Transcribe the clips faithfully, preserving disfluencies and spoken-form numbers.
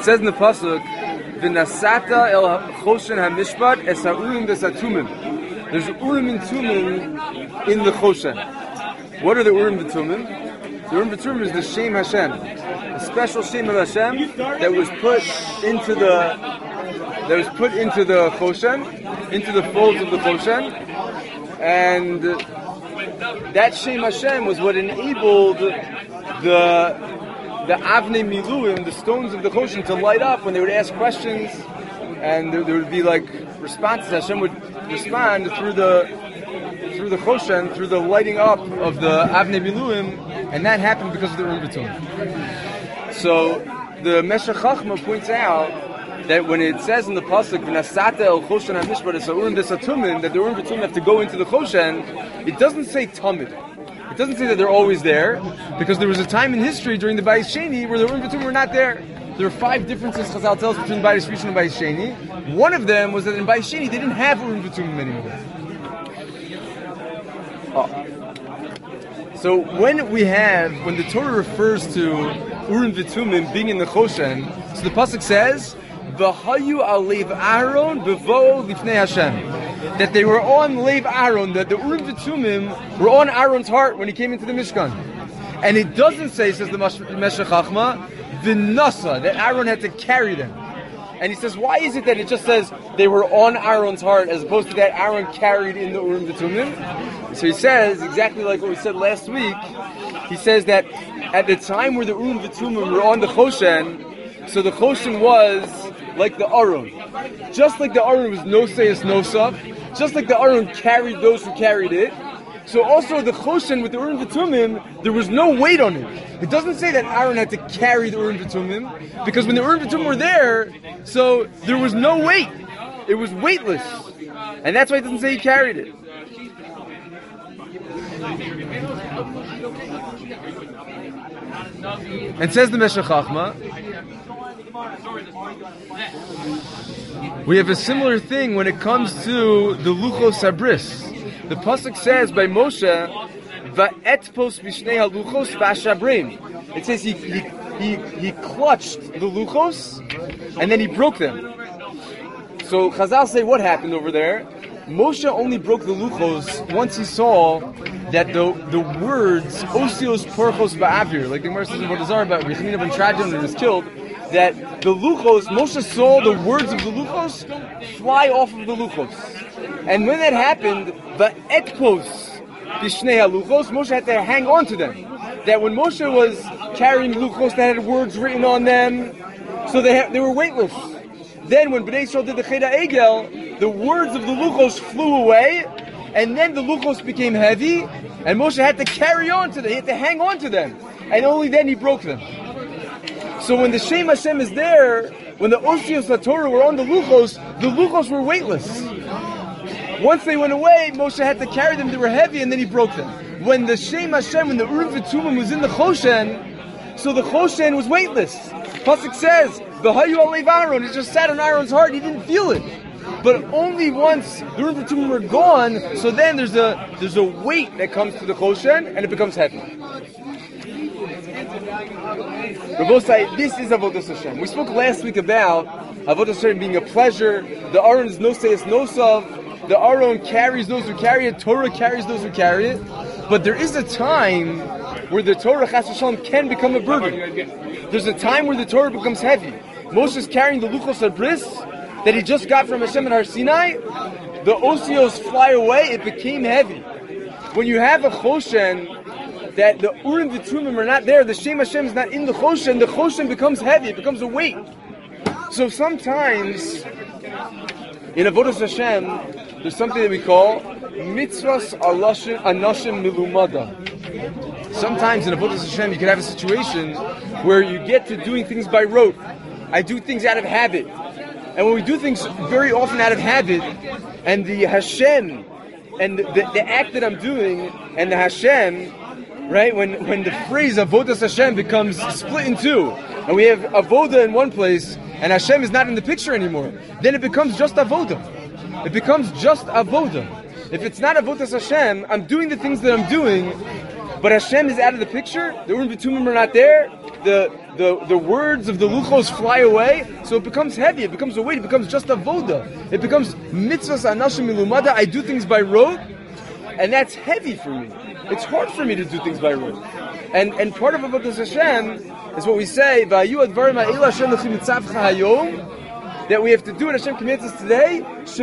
says in the pasuk, "V'nasata el choshen hamishpat es ha'urim v'satumim." There's urim and tumim in the choshen. What are the urim and tumim? The urim and tumim is the Shem Hashem, a special Shem of Hashem that was put into the that was put into the choshen, into the folds of the choshen, and that Shem Hashem was what enabled the the Avnei Miluim, the stones of the Choshen, to light up when they would ask questions, and there, there would be like responses. Hashem would respond through the through the Choshen, through the lighting up of the Avnei Miluim, and that happened because of the Urim V'Tumim. So the Meshech Chachma points out that when it says in the pasuk "V'nasata el Choshen hamishpat es ha'urim v'satumim," that the Urim V'Tumim have to go into the Choshen, it doesn't say Tamid. It doesn't say that they're always there, because there was a time in history during the Bayis Sheni where the Urim V'Tumim were not there. There are five differences Chazal tells between Bayis Rishon and Bayis Sheni. One of them was that in Bayis Sheni they didn't have Urim V'Tumim anymore. Oh. So when we have, when the Torah refers to Urim V'Tumim being in the Choshen, so the pasuk says, "V'hayu al leiv Aaron b'vo lifnei Hashem," that they were on leiv Aaron, that the Urim V'Tumim were on Aaron's heart when he came into the Mishkan. And it doesn't say, says the Meshech Chachma, v'nasa, that Aaron had to carry them. And he says, why is it that it just says they were on Aaron's heart as opposed to that Aaron carried in the Urim V'Tumim? So he says, exactly like what we said last week, he says that at the time where the Urim V'Tumim were on the Choshen, so the Choshen was like the Aron. Just like the Aron was Noseias Nosav, just like the Aron carried those who carried it, so also the Choshen with the Urim V'Tumim, there was no weight on it. It doesn't say that Aaron had to carry the Urim V'Tumim, because when the Urim V'Tumim were there, so there was no weight. It was weightless. And that's why it doesn't say he carried it. And says the Meshech Chachma, we have a similar thing when it comes to the Luchos Habris. The pasuk says by Moshe, "Va'etpos b'shnei haluchos v'ashabrim." It says he, he he he clutched the luchos and then he broke them. So Chazal say what happened over there? Moshe only broke the luchos once he saw that the the words "osios porchos ba'avir," like the Gemara says in Vodazar about Yechonina ben Trajan when he was killed, that the luchos, Moshe saw the words of the luchos fly off of the luchos. And when that happened, the etpos b'shnei haluchos, Moshe had to hang on to them. That when Moshe was carrying luchos that had words written on them, so they ha- they were weightless. Then when Bnei Yisrael did the Cheda Egel, the words of the luchos flew away, and then the luchos became heavy, and Moshe had to carry on to them. He had to hang on to them, and only then he broke them. So when the Shem Hashem is there, when the Osios HaTorah were on the luchos, the luchos were weightless. Once they went away, Moshe had to carry them, they were heavy, and then he broke them. When the Shem Hashem, when the Urim V'Tumim was in the Choshen, so the Choshen was weightless. Pasuk says, "V'hayu al leiv Aaron," it just sat on Aaron's heart, he didn't feel it. But only once the Urim V'Tumim were gone, so then there's a there's a weight that comes to the Choshen, and it becomes heavy. Rabosai, this is Avodas Hashem. We spoke last week about Avodas Hashem being a pleasure. The Aron is Noseias Nosav. The Aron carries those who carry it. Torah carries those who carry it. But there is a time where the Torah Chas v'Shalom can become a burden. There's a time where the Torah becomes heavy. Moshe's carrying the Luchos Habris that he just got from Hashem at Har Sinai. The Osios fly away. It became heavy. When you have a Choshen that the Urim V'Tumim are not there, the Shem Hashem is not in the Choshen, the Choshen becomes heavy. It becomes a weight. So sometimes in Avodas Hashem, there's something that we call mitzvahs anashim milumada. Sometimes in Avodas Hashem, you can have a situation where you get to doing things by rote. I do things out of habit. And when we do things very often out of habit, and the Hashem, and the, the, the act that I'm doing, and the Hashem, right, when, when the phrase Avodas Hashem becomes split in two, and we have Avoda in one place, and Hashem is not in the picture anymore, then it becomes just Avoda. It becomes just Avoda. If it's not Avodas Hashem, I'm doing the things that I'm doing, but Hashem is out of the picture, the Urim V'Tumim are not there, the, the, the words of the luchos fly away, so it becomes heavy, it becomes a weight, it becomes just avoda. It becomes mitzvahs anashim milumada, I do things by rote, and that's heavy for me. It's hard for me to do things by rote. And and part of avodas Hashem is what we say, V'ayu advarim ha'elu Hashem l'chim mitzavcha hayom, that we have to do what Hashem commands us today.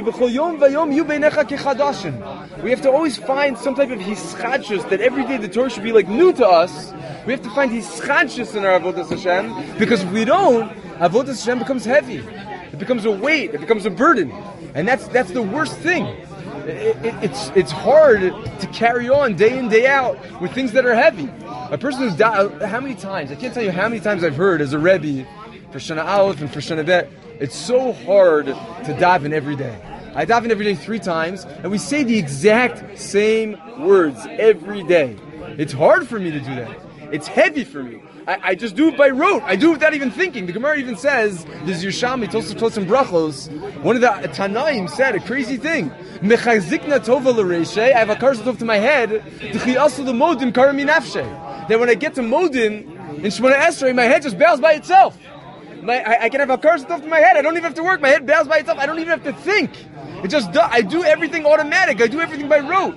We have to always find some type of hischadshus, that every day the Torah should be like new to us. We have to find hischadshus in our avodas Hashem, because if we don't, avodas Hashem becomes heavy. It becomes a weight. It becomes a burden, and that's that's the worst thing. It, it, it's it's hard to carry on day in day out with things that are heavy. A person who's da- how many times I can't tell you how many times I've heard as a Rebbe for Shana Aleph and for Shana Bet. It's so hard to daven every day. I daven every day three times, and we say the exact same words every day. It's hard for me to do that. It's heavy for me. I, I just do it by rote. I do it without even thinking. The Gemara even says, this Yerushalmi, Tosafos Tosafos Brachos, one of the Tanaim said a crazy thing. Mechazikna tova l'reishei, I have a karzatov to my head, t'chi asu l'modim karami nafshei. That when I get to Modin, in Shemona Esrei, my head just bows by itself. My, I, I can have a curse stuff in my head. I don't even have to work. My head bows by itself. I don't even have to think. It just does. I do everything automatic. I do everything by rote.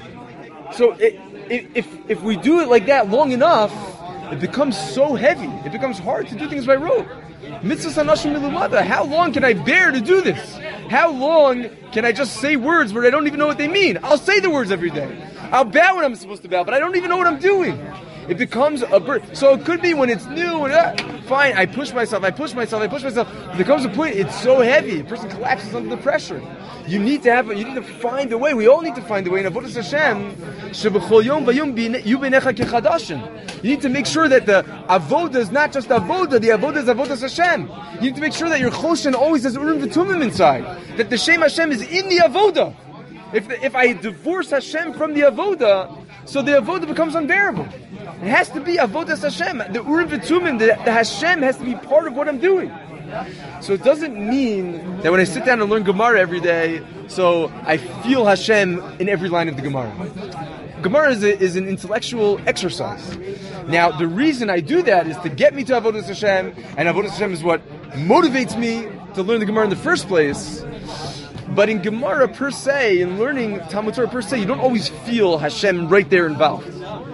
So it, it, if if we do it like that long enough, it becomes so heavy. It becomes hard to do things by rote. Mitzvahs anashim milumada. How long can I bear to do this? How long can I just say words where I don't even know what they mean? I'll say the words every day. I'll bow when I'm supposed to bow, but I don't even know what I'm doing. It becomes a burden. So it could be when it's new, and, uh, fine, I push myself, I push myself, I push myself. There comes a point, it's so heavy, a person collapses under the pressure. You need to have, you need to find a way, we all need to find a way. In Avodas Hashem, shebechol yom vayom yu beinecha kechadashim. You need to make sure that the avoda is not just avoda, the avoda is avodas Hashem. You need to make sure that your choshen always has urim v'tumim inside. That the Shem Hashem is in the avoda. If the, if I divorce Hashem from the avoda, so the avoda becomes unbearable. It has to be avodas Hashem. The urim v'tumim, the, the Hashem has to be part of what I'm doing. So it doesn't mean that when I sit down and learn Gemara every day, so I feel Hashem in every line of the Gemara. Gemara is, a, is an intellectual exercise. Now, the reason I do that is to get me to avodas Hashem, and avodas Hashem is what motivates me to learn the Gemara in the first place. But in Gemara per se, in learning Talmud Torah per se, you don't always feel Hashem right there involved.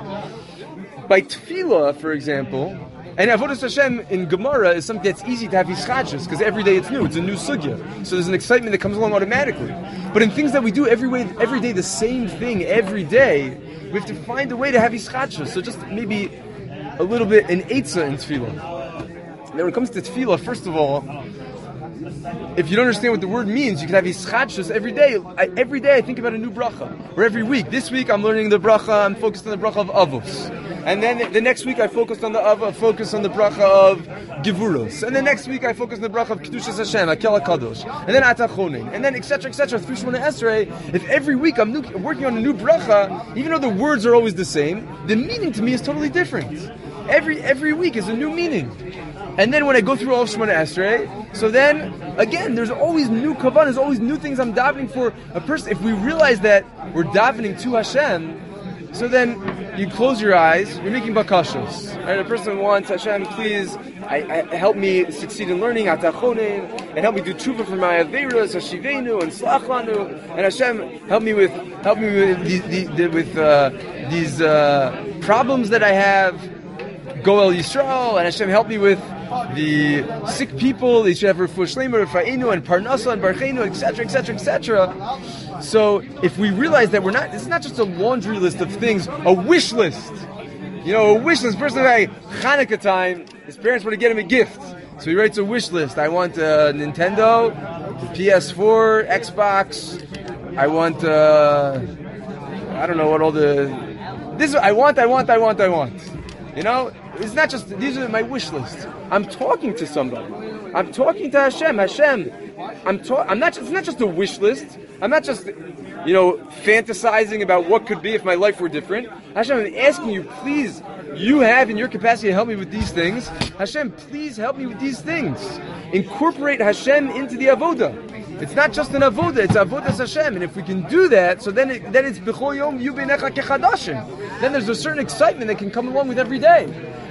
By tefillah, for example, and avodas Hashem in Gemara is something that's easy to have hischadshus, because every day it's new, it's a new sugya. So there's an excitement that comes along automatically. But in things that we do every way, every day, the same thing every day, we have to find a way to have hischadshus. So just maybe a little bit an eitzah in tefillah. Now when it comes to tefillah, first of all, if you don't understand what the word means, you can have hischadshus every day. I, every day I think about a new bracha. Or every week. This week I'm learning the bracha, I'm focused on the bracha of avos. And then the next week I focused on the uh, focus on the bracha of Givuros. And the next week I focused on the bracha of Kedushas Hashem, Akel HaKadosh. And then Atachonin. And then et cetera, et cetera, through Shemona Esrei. If every week I'm new, working on a new bracha, even though the words are always the same, the meaning to me is totally different. Every every week is a new meaning. And then when I go through all of Shemona Esrei, so then, again, there's always new kavanah, there's always new things I'm davening for a person. If we realize that we're davening to Hashem, so then you close your eyes, you're making bakashos. Right? A person wants, Hashem, please I, I, help me succeed in learning, atachonin, and help me do tshuva for my averas, hashivenu, and slachlanu, and Hashem, help me with help me with the, the, the, with uh, these uh, problems that I have. Goel Yisrael, and Hashem, help me with the sick people. They should have refuah shleima, refainu, and parnasa, and barcheinu, et cetera, et cetera, et cetera. So, if we realize that we're not, it's not just a laundry list of things, a wish list. You know, a wish list. Person, like Hanukkah time, his parents want to get him a gift, so he writes a wish list. I want a Nintendo, P S four, Xbox. I want, uh, I don't know what all the. This I want, I want, I want, I want. You know, it's not just, these are my wish lists. I'm talking to somebody. I'm talking to Hashem. Hashem, I'm ta- I'm not, it's not just a wish list. I'm not just, you know, fantasizing about what could be if my life were different. Hashem, I'm asking you, please, you have in your capacity to help me with these things. Hashem, please help me with these things. Incorporate Hashem into the avoda. It's not just an avoda, it's avodas Hashem. And if we can do that, so then, it, then it's b'chol yom yu beinecha kechadashim. Then there's a certain excitement that can come along with every day.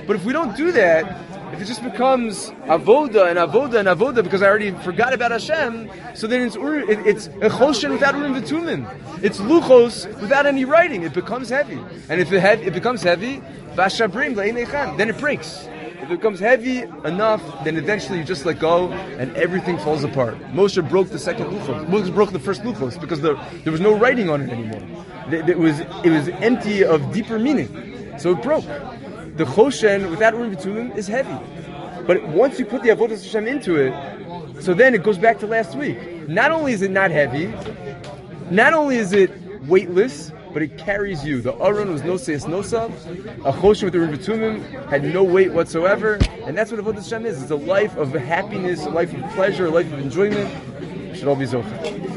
But if we don't do that, if it just becomes avoda and avoda and avoda because I already forgot about Hashem, so then it's ur, it, it's a choshen without urim v'tumim. It's luchos without any writing. It becomes heavy, and if it, heavy, it becomes heavy, vashabrim leinechan, then it breaks. If it becomes heavy enough, then eventually you just let go, and everything falls apart. Moshe broke the second luchos. Moses broke the first luchos because the, there was no writing on it anymore. It, it was it was empty of deeper meaning, so it broke. The choshen without urim v'tumim is heavy, but once you put the avodas Hashem into it, so then it goes back to last week. Not only is it not heavy, not only is it weightless, but it carries you. The aron was no seis nosav. A choshen with the urim v'tumim had no weight whatsoever, and that's what avodas Hashem is. It's a life of happiness, a life of pleasure, a life of enjoyment. It should all be zocher.